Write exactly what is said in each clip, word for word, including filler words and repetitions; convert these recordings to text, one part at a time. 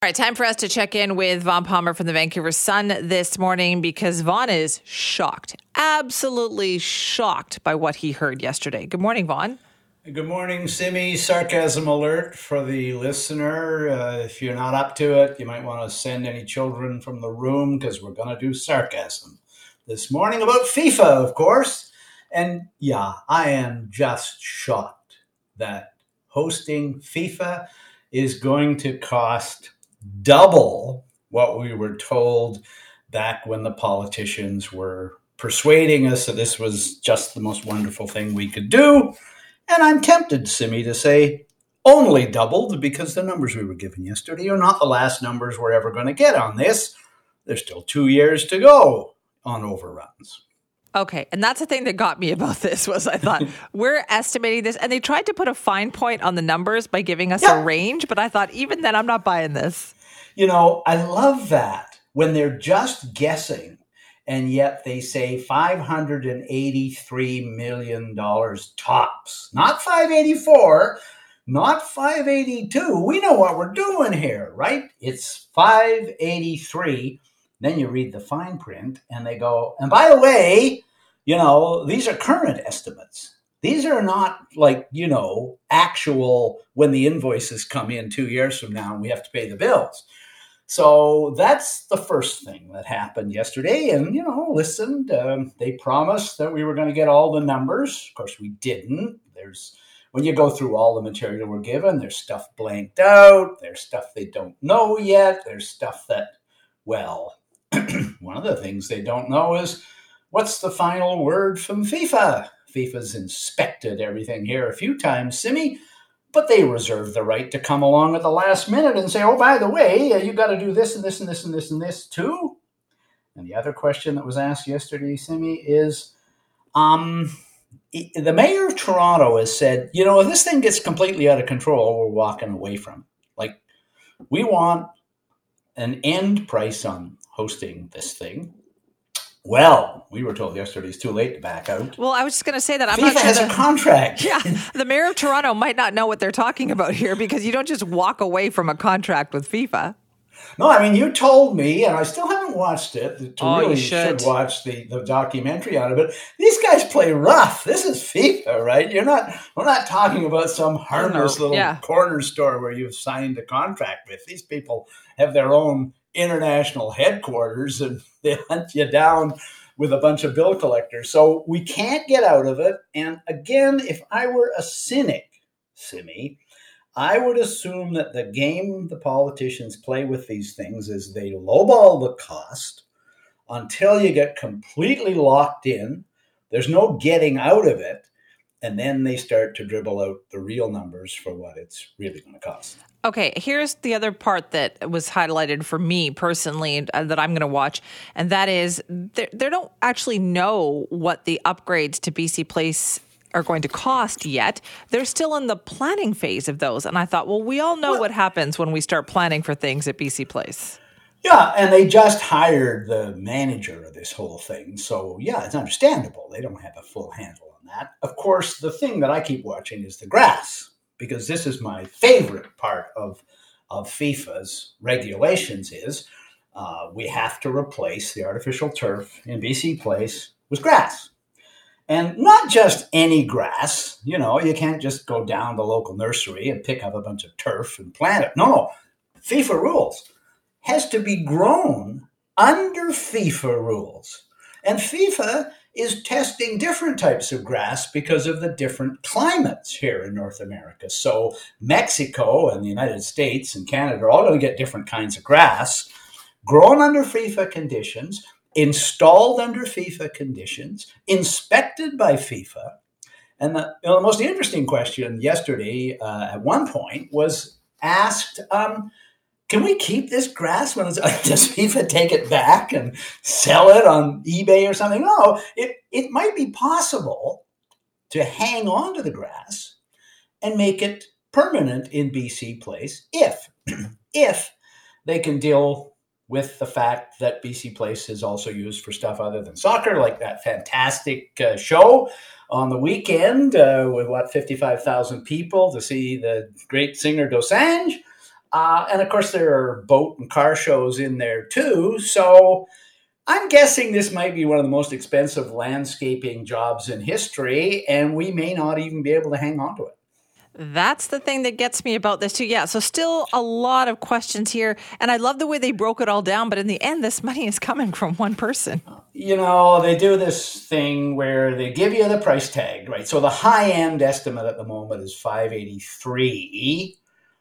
All right, time for us to check in with Vaughn Palmer from the Vancouver Sun this morning because Vaughn is shocked, absolutely shocked by what he heard yesterday. Good morning, Vaughn. Good morning, Simi. Sarcasm alert for the listener. Uh, if you're not up to it, you might want to send any children from the room because we're going to do sarcasm this morning about FIFA, of course. And yeah, I am just shocked that hosting FIFA is going to cost double what we were told back when the politicians were persuading us that this was just the most wonderful thing we could do. And I'm tempted, Simi, to say only doubled because the numbers we were given yesterday are not the last numbers we're ever going to get on this. There's still two years to go on overruns. Okay, and that's the thing that got me about this was I thought, we're estimating this, and they tried to put a fine point on the numbers by giving us yeah. a range, but I thought, even then, I'm not buying this. You know, I love that when they're just guessing, and yet they say five hundred eighty-three million dollars tops, not five eighty-four, not five eighty-two. We know what we're doing here, right? It's five eighty-three. Then you read the fine print and they go, and by the way, you know, these are current estimates. These are not like, you know, actual when the invoices come in two years from now and we have to pay the bills. So that's the first thing that happened yesterday. And, you know, listen, um, they promised that we were going to get all the numbers. Of course, we didn't. There's when you go through all the material we're given, there's stuff blanked out. There's stuff they don't know yet. There's stuff that, well, one of the things they don't know is what's the final word from FIFA. FIFA's inspected everything here a few times, Simi, but they reserve the right to come along at the last minute and say, oh, by the way, uh, you got to do this and this and this and this and this too. And the other question that was asked yesterday, Simi, is um, the mayor of Toronto has said, you know, if this thing gets completely out of control, we're walking away from it. Like, we want an end price on hosting this thing. Well, we were told yesterday it's too late to back out. Well, I was just going to say that I'm FIFA not sure has the, a contract. Yeah, the mayor of Toronto might not know what they're talking about here because you don't just walk away from a contract with FIFA. No, I mean, you told me, and I still haven't watched it. To oh, really you should. should watch the, the documentary on it. But these guys play rough. This is FIFA, right? You're not. We're not talking about some harmless little yeah. corner store where you've signed a contract with. These people have their own international headquarters, and they hunt you down with a bunch of bill collectors. So we can't get out of it. And again, if I were a cynic, Simi, I would assume that the game the politicians play with these things is they lowball the cost until you get completely locked in. There's no getting out of it. And then they start to dribble out the real numbers for what it's really going to cost. Okay, here's the other part that was highlighted for me personally uh, that I'm going to watch, and that is they they don't actually know what the upgrades to B C Place are going to cost yet. They're still in the planning phase of those, and I thought, well, we all know well, what happens when we start planning for things at B C Place. Yeah, and they just hired the manager of this whole thing, so yeah, it's understandable. They don't have a full handle on that. Of course, the thing that I keep watching is the grass, because this is my favorite part of, of FIFA's regulations is uh, we have to replace the artificial turf in B C Place with grass. And not just any grass. You know, you can't just go down the local nursery and pick up a bunch of turf and plant it. No, no. FIFA rules. Has to be grown under FIFA rules. And FIFA is testing different types of grass because of the different climates here in North America. So Mexico and the United States and Canada are all going to get different kinds of grass, grown under FIFA conditions, installed under FIFA conditions, inspected by FIFA. And the, you know, the most interesting question yesterday uh, at one point was asked, um, can we keep this grass? When it's, does FIFA take it back and sell it on eBay or something? No, it, it might be possible to hang on to the grass and make it permanent in B C Place if, if they can deal with the fact that B C Place is also used for stuff other than soccer, like that fantastic uh, show on the weekend uh, with, what, fifty-five thousand people to see the great singer Dosanjh. Uh, and of course, there are boat and car shows in there too. So I'm guessing this might be one of the most expensive landscaping jobs in history, and we may not even be able to hang on to it. That's the thing that gets me about this too. Yeah. So still a lot of questions here. And I love the way they broke it all down. But in the end, this money is coming from one person. You know, they do this thing where they give you the price tag, right? So the high end estimate at the moment is five eighty-three.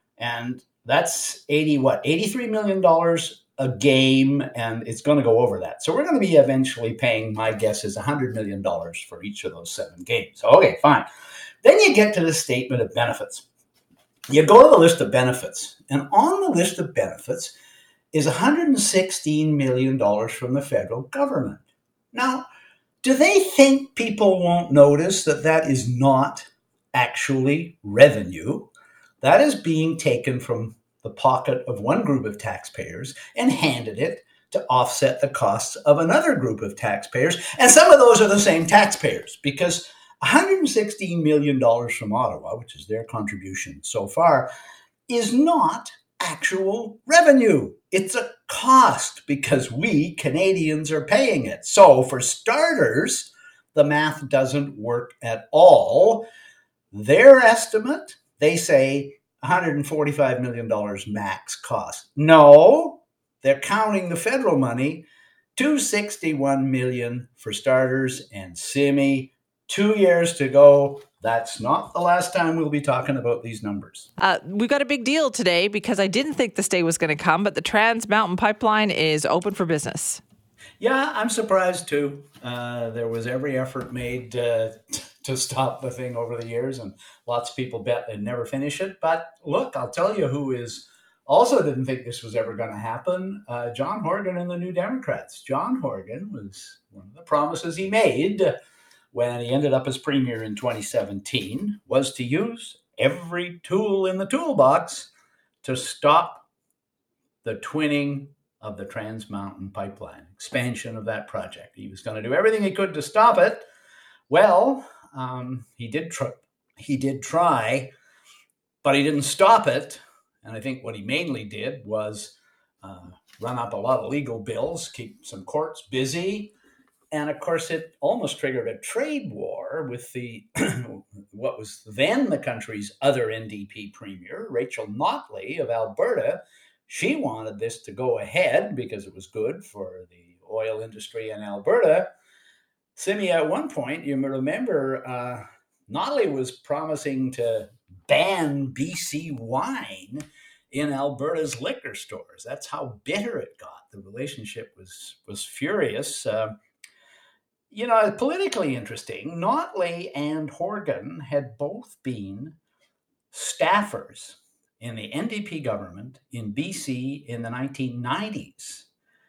And that's eighty, what, eighty-three million dollars a game. And it's going to go over that. So we're going to be eventually paying, my guess is one hundred million dollars for each of those seven games. Okay, fine. Then you get to the statement of benefits. You go to the list of benefits, and on the list of benefits is one hundred sixteen million dollars from the federal government. Now, do they think people won't notice that that is not actually revenue? That is being taken from the pocket of one group of taxpayers and handed it to offset the costs of another group of taxpayers. And some of those are the same taxpayers, because one hundred sixteen million dollars from Ottawa, which is their contribution so far, is not actual revenue. It's a cost because we Canadians are paying it. So for starters, the math doesn't work at all. Their estimate, they say one hundred forty-five million dollars max cost. No, they're counting the federal money, two hundred sixty-one million dollars for starters, and Simi, two years to go. That's not the last time we'll be talking about these numbers. Uh, we've got a big deal today because I didn't think this day was going to come, but the Trans Mountain Pipeline is open for business. Yeah, I'm surprised too. Uh, there was every effort made uh, t- to stop the thing over the years, and lots of people bet they'd never finish it. But look, I'll tell you who is also didn't think this was ever going to happen. Uh, John Horgan and the New Democrats. John Horgan was one of the promises he made when he ended up as premier in twenty seventeen, was to use every tool in the toolbox to stop the twinning of the Trans Mountain Pipeline, expansion of that project. He was going to do everything he could to stop it. Well, um, he did try, he did try, but he didn't stop it. And I think what he mainly did was uh, run up a lot of legal bills, keep some courts busy. And of course, it almost triggered a trade war with the what was then the country's other N D P premier, Rachel Notley of Alberta. She wanted this to go ahead because it was good for the oil industry in Alberta. Simi, at one point, you remember, uh, Notley was promising to ban B C wine in Alberta's liquor stores. That's how bitter it got. The relationship was was furious. Uh, You know, politically interesting, Notley and Horgan had both been staffers in the N D P government in B C in the nineteen nineties.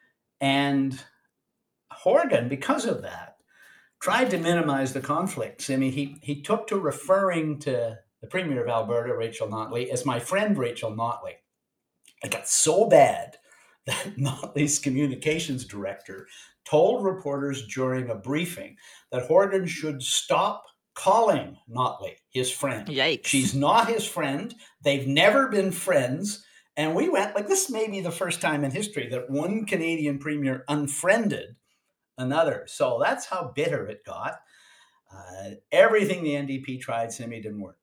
And Horgan, because of that, tried to minimize the conflicts. I mean, he, he took to referring to the Premier of Alberta, Rachel Notley, as my friend Rachel Notley. It got so bad that Notley's communications director told reporters during a briefing that Horgan should stop calling Notley his friend. Yikes. She's not his friend. They've never been friends. And we went, like, this may be the first time in history that one Canadian premier unfriended another. So that's how bitter it got. Uh, everything the N D P tried, Simi, didn't work.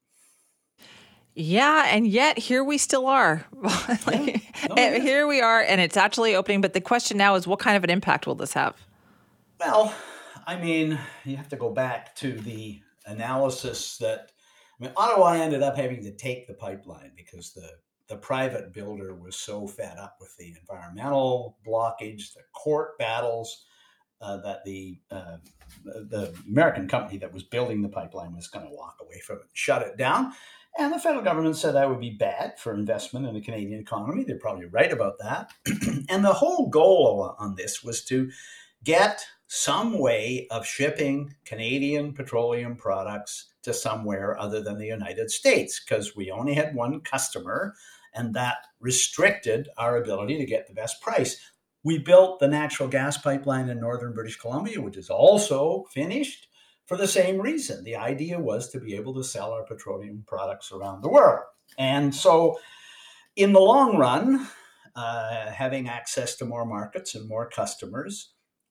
Yeah, and yet here we still are. like, yeah. no, here we are, and it's actually opening. But the question now is, what kind of an impact will this have? Well, I mean, you have to go back to the analysis that, I mean, Ottawa ended up having to take the pipeline because the, the private builder was so fed up with the environmental blockage, the court battles, uh, that the uh, the American company that was building the pipeline was going to walk away from it, shut it down. And the federal government said that would be bad for investment in the Canadian economy. They're probably right about that. And the whole goal on this was to get some way of shipping Canadian petroleum products to somewhere other than the United States, because we only had one customer, and that restricted our ability to get the best price. We built the natural gas pipeline in northern British Columbia, which is also finished, for the same reason. The idea was to be able to sell our petroleum products around the world. And so in the long run, uh, having access to more markets and more customers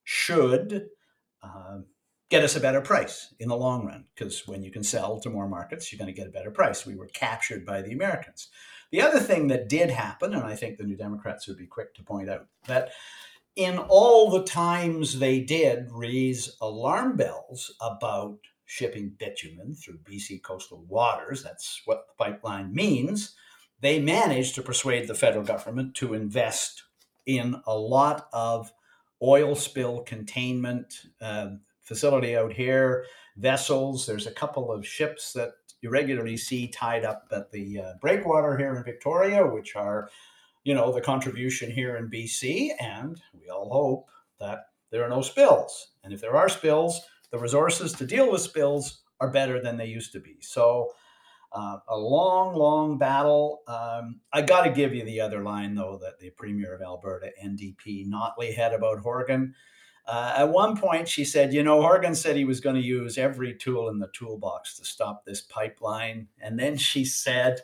should uh, get us a better price in the long run, because when you can sell to more markets, you're going to get a better price. We were captured by the Americans. The other thing that did happen, and I think the New Democrats would be quick to point out, that in all the times they did raise alarm bells about shipping bitumen through B C coastal waters, that's what the pipeline means, they managed to persuade the federal government to invest in a lot of oil spill containment uh, facility out here, vessels. There's a couple of ships that you regularly see tied up at the uh, breakwater here in Victoria, which are, you know, the contribution here in B C, and we all hope that there are no spills. And if there are spills, the resources to deal with spills are better than they used to be. So uh, a long, long battle. Um, I got to give you the other line, though, that the Premier of Alberta, N D P, Notley, had about Horgan. Uh, at one point, she said, you know, Horgan said he was going to use every tool in the toolbox to stop this pipeline. And then she said,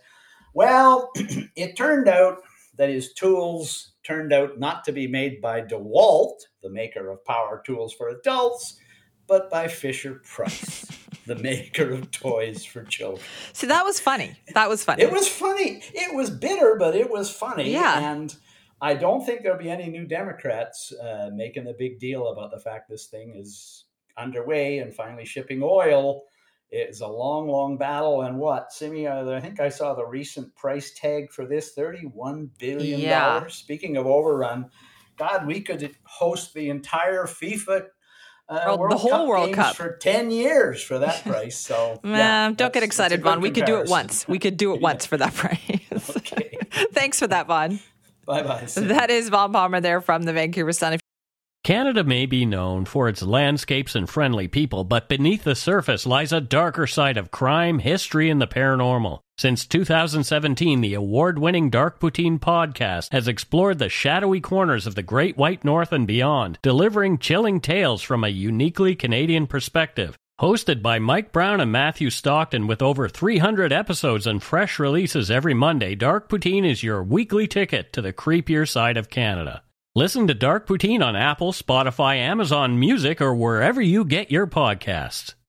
well, it turned out that his tools turned out not to be made by DeWalt, the maker of power tools for adults, but by Fisher-Price, the maker of toys for children. See, that was funny. That was funny. It was funny. It was bitter, but it was funny. Yeah. And I don't think there'll be any New Democrats uh, making a big deal about the fact this thing is underway and finally shipping oil. It's a long, long battle. And what, Simi, I think I saw the recent price tag for this, thirty-one billion dollars. Yeah. Speaking of overrun, God, we could host the entire FIFA uh, World, World the whole Cup World games Cup for ten years for that price. So yeah, yeah, don't get excited, Vaughn. We could do it once. We could do it yeah. once for that price. Okay. Thanks for that, Vaughn. Bye-bye. That is Vaughn Palmer there from the Vancouver Sun. Canada may be known for its landscapes and friendly people, but beneath the surface lies a darker side of crime, history, and the paranormal. Since two thousand seventeen, the award-winning Dark Poutine podcast has explored the shadowy corners of the Great White North and beyond, delivering chilling tales from a uniquely Canadian perspective. Hosted by Mike Brown and Matthew Stockton with over three hundred episodes and fresh releases every Monday, Dark Poutine is your weekly ticket to the creepier side of Canada. Listen to Dark Poutine on Apple, Spotify, Amazon Music, or wherever you get your podcasts.